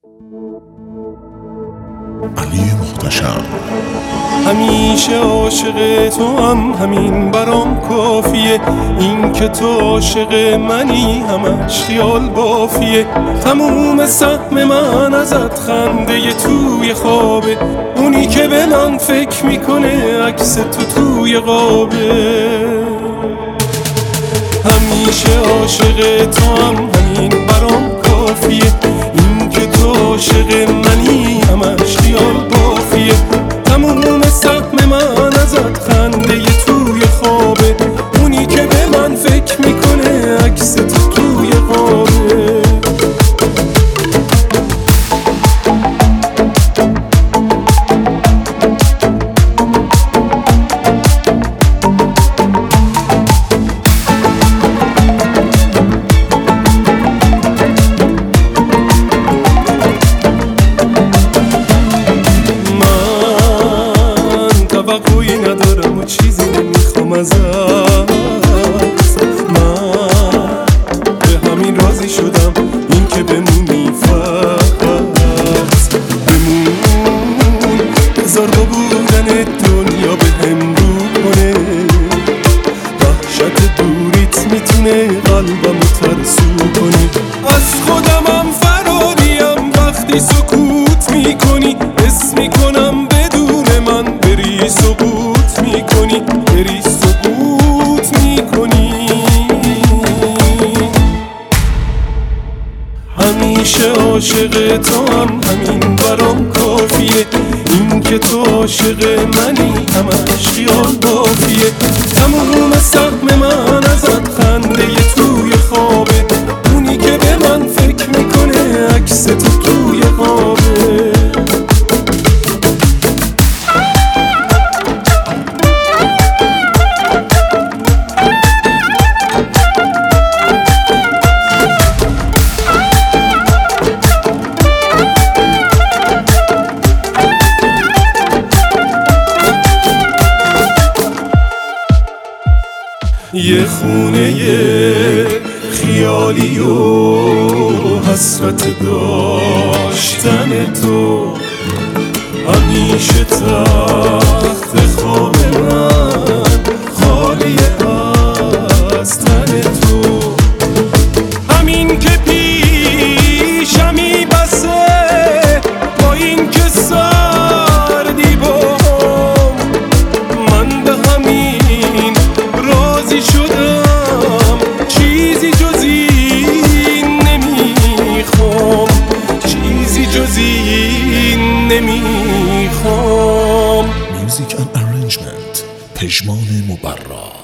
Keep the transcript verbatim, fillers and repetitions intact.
علی محتشم. همیشه عاشق تو هم، همین برام کافیه. این که تو عاشق منی همش خیال بافیه. تموم سهم من ازت خنده توی خوابه. اونی که به من فکر میکنه عکس تو توی قابه. همیشه عاشق تو هم، همین برام کافیه. این که تو عاشق منی همش خیال بافیه. تموم سهم من ازت خنده توی خوابه. اونی که به من فکر میکنه عکس تو توی قابه. توقعی ندارم و چیزی نمیخوام ازت. من به همین راضی شدم، این که بمونی فقط بمون. بذار با بودن دنیا به هم رو کنه. وحشت دوریت میتونه قلبم ترسو کنی. از خودمم فراریم وقتی سکوت میکنی. حس میکنم بدون من بری سقوط میکنی، بری سقوط میکنی. همیشه عاشق تو هم، همین برام کافیه. این که تو عاشق منی همش خیال بافیه. تموم سهم من ازت خنده توی خوابه. اونی که به من فکر میکنه عکس تو توی خوابه. یه خونه خیالی و حسرت داشتن تو. همیشه تخت خواب من خالی از تن تو. همین که پیشمی بسه با این که سردی بام. من به همین راضی شدم، چیزی جز این نمیخوام. چیزی جز این نمیخوام. میوزیک اند ارنجمنت پژمان مبرا.